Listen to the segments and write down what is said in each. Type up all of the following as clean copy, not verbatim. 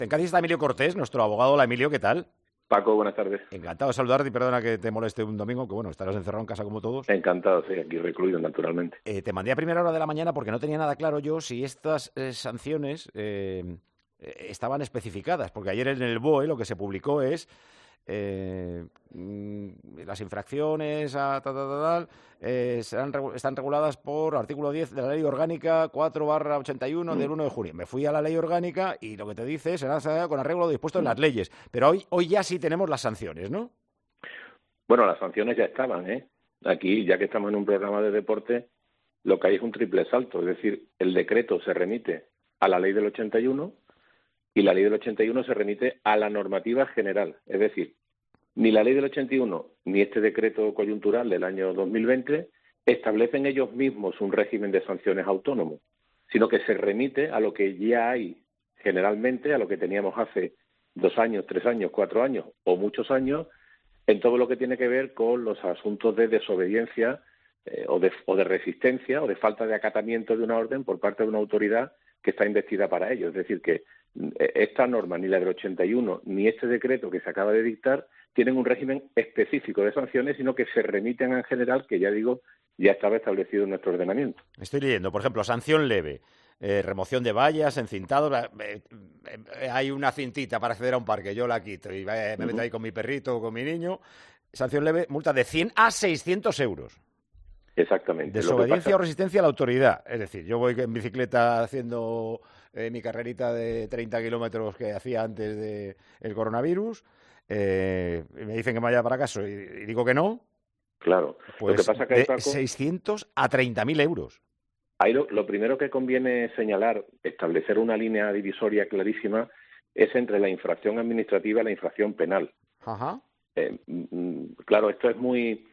En Cádiz está Emilio Cortés, nuestro abogado. Hola, Emilio, ¿qué tal? Paco, buenas tardes. Encantado de saludarte y perdona que te moleste un domingo, que bueno, estarás encerrado en casa como todos. Encantado, sí, aquí recluido, naturalmente. Te mandé a primera hora de la mañana porque no tenía nada claro yo si estas sanciones estaban especificadas, porque ayer en el BOE lo que se publicó es las infracciones están reguladas por artículo 10 de la Ley Orgánica 4/81 del 1 de junio. Me fui a la Ley Orgánica y lo que te dice será con arreglo dispuesto en las leyes. Pero hoy ya sí tenemos las sanciones, ¿no? Bueno, las sanciones ya estaban, ¿eh? Aquí, ya que estamos en un programa de deporte, lo que hay es un triple salto. Es decir, el decreto se remite a la Ley del 81 y la Ley del 81 se remite a la normativa general. Es decir, ni la Ley del 81 ni este decreto coyuntural del año 2020 establecen ellos mismos un régimen de sanciones autónomo, sino que se remite a lo que ya hay generalmente, a lo que teníamos hace 2 años, 3 años, 4 años o muchos años, en todo lo que tiene que ver con los asuntos de desobediencia o de resistencia o de falta de acatamiento de una orden por parte de una autoridad que está investida para ello. Es decir, que esta norma, ni la del 81 ni este decreto que se acaba de dictar, tienen un régimen específico de sanciones, sino que se remiten en general, que ya digo, ya estaba establecido en nuestro ordenamiento. Estoy leyendo, por ejemplo, sanción leve. Remoción de vallas, encintados. Hay una cintita para acceder a un parque, yo la quito y me meto ahí con mi perrito o con mi niño. Sanción leve, multa de 100 a 600 euros. Exactamente. Desobediencia o resistencia a la autoridad. Es decir, yo voy en bicicleta haciendo mi carrerita de 30 kilómetros que hacía antes del coronavirus. Me dicen que me vaya para casa y digo que no. Claro. Pues lo que pasa que de 600 a 30.000 euros. Ahí lo primero que conviene señalar, establecer una línea divisoria clarísima, es entre la infracción administrativa y la infracción penal. Ajá. Claro, esto es muy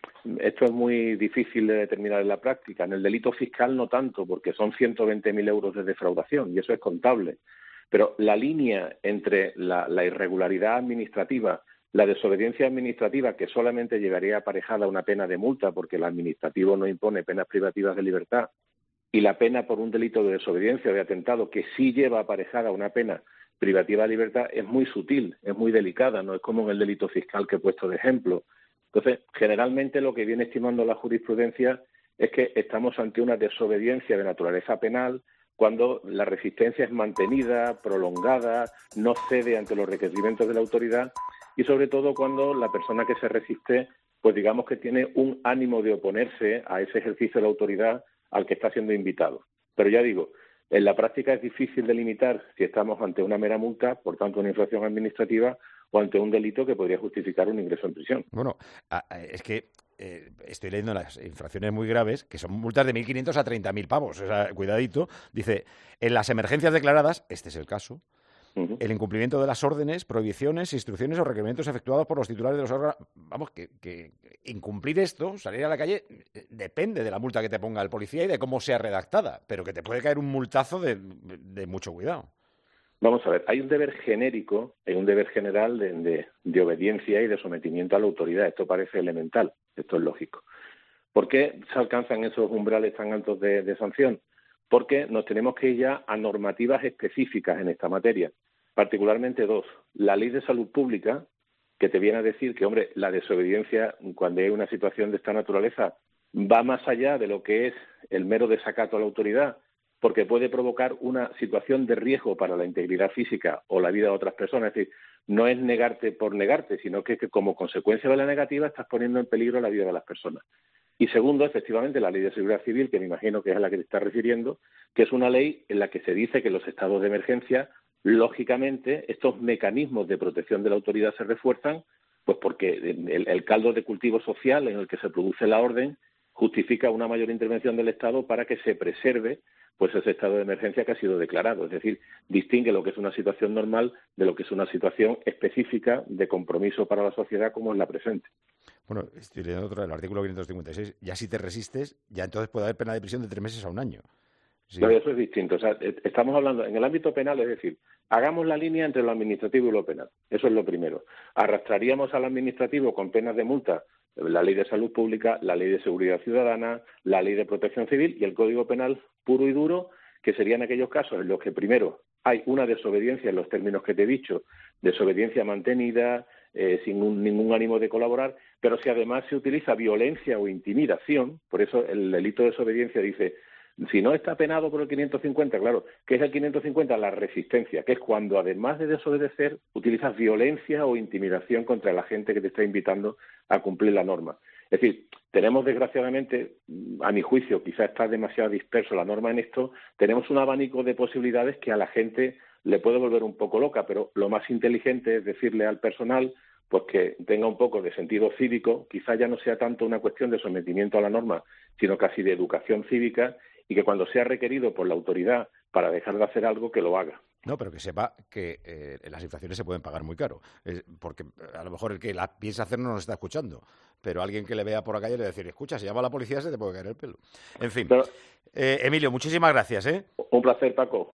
difícil de determinar en la práctica. En el delito fiscal no tanto, porque son 120.000 euros de defraudación y eso es contable. Pero la línea entre la irregularidad administrativa, la desobediencia administrativa, que solamente llevaría aparejada una pena de multa, porque el administrativo no impone penas privativas de libertad, y la pena por un delito de desobediencia o de atentado, que sí lleva aparejada una pena privativa de libertad, es muy sutil, es muy delicada, no es como en el delito fiscal que he puesto de ejemplo. Entonces, generalmente lo que viene estimando la jurisprudencia es que estamos ante una desobediencia de naturaleza penal cuando la resistencia es mantenida, prolongada, no cede ante los requerimientos de la autoridad y sobre todo cuando la persona que se resiste, pues digamos que tiene un ánimo de oponerse a ese ejercicio de la autoridad al que está siendo invitado. Pero ya digo, en la práctica es difícil delimitar si estamos ante una mera multa, por tanto una infracción administrativa, o ante un delito que podría justificar un ingreso en prisión. Bueno, es que estoy leyendo las infracciones muy graves, que son multas de 1.500 a 30.000 pavos. O sea, cuidadito. Dice, en las emergencias declaradas, este es el caso, el incumplimiento de las órdenes, prohibiciones, instrucciones o requerimientos efectuados por los titulares de los órganos. Vamos, que incumplir esto, salir a la calle, depende de la multa que te ponga el policía y de cómo sea redactada, pero que te puede caer un multazo de mucho cuidado. Vamos a ver, hay un deber genérico, hay un deber general de obediencia y de sometimiento a la autoridad. Esto parece elemental, esto es lógico. ¿Por qué se alcanzan esos umbrales tan altos de sanción? Porque nos tenemos que ir ya a normativas específicas en esta materia, particularmente 2. La Ley de Salud Pública, que te viene a decir que, hombre, la desobediencia, cuando hay una situación de esta naturaleza, va más allá de lo que es el mero desacato a la autoridad, porque puede provocar una situación de riesgo para la integridad física o la vida de otras personas. Es decir, no es negarte por negarte, sino que como consecuencia de la negativa estás poniendo en peligro la vida de las personas. Y segundo, efectivamente, la Ley de Seguridad Civil, que me imagino que es a la que te estás refiriendo, que es una ley en la que se dice que en los estados de emergencia, lógicamente, estos mecanismos de protección de la autoridad se refuerzan, pues porque el caldo de cultivo social en el que se produce la orden justifica una mayor intervención del Estado para que se preserve pues ese estado de emergencia que ha sido declarado. Es decir, distingue lo que es una situación normal de lo que es una situación específica de compromiso para la sociedad como es la presente. Bueno, estoy leyendo otro, el artículo 556. Ya si te resistes, ya entonces puede haber pena de prisión de 3 meses a 1 año. Sí. Pero eso es distinto. O sea, estamos hablando en el ámbito penal, es decir, hagamos la línea entre lo administrativo y lo penal. Eso es lo primero. Arrastraríamos al administrativo con penas de multa la Ley de Salud Pública, la Ley de Seguridad Ciudadana, la Ley de Protección Civil y el Código Penal puro y duro, que serían aquellos casos en los que primero hay una desobediencia en los términos que te he dicho, desobediencia mantenida, sin ningún ánimo de colaborar, pero si además se utiliza violencia o intimidación, por eso el delito de desobediencia dice, si no está penado por el 550, claro, ¿qué es el 550? La resistencia, que es cuando además de desobedecer utilizas violencia o intimidación contra la gente que te está invitando a cumplir la norma. Es decir, tenemos desgraciadamente, a mi juicio, quizás está demasiado disperso la norma en esto, tenemos un abanico de posibilidades que a la gente le puede volver un poco loca, pero lo más inteligente es decirle al personal pues que tenga un poco de sentido cívico, quizás ya no sea tanto una cuestión de sometimiento a la norma, sino casi de educación cívica, y que cuando sea requerido por la autoridad para dejar de hacer algo, que lo haga. No, pero que sepa que las infracciones se pueden pagar muy caro, porque a lo mejor el que la piensa hacer no nos está escuchando, pero alguien que le vea por la calle le va a decir, escucha, si llama a la policía se te puede caer el pelo. En fin, pero, Emilio, muchísimas gracias. Un placer, Paco.